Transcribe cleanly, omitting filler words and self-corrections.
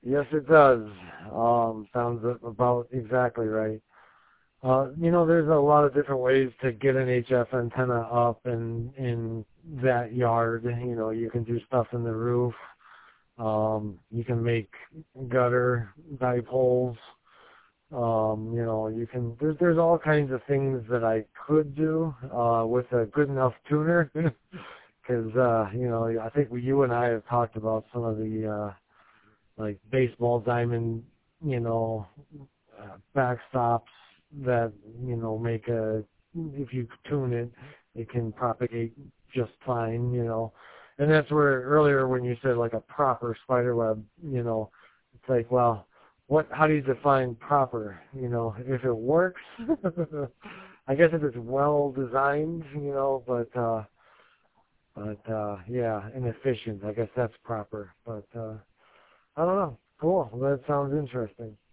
Yes, it does. Sounds about exactly right. There's a lot of different ways to get an HF antenna up in that yard. You can do stuff in the roof. You can make gutter dipoles. There's all kinds of things that I could do with a good enough tuner. Because I think you and I have talked about some of the like baseball diamond, you know, backstops that make if you tune it, it can propagate just fine. And that's where earlier when you said like a proper spider web, it's like, well, how do you define proper? If it works, I guess if it's well designed, but yeah, and efficient. I guess that's proper. But I don't know. Cool. That sounds interesting.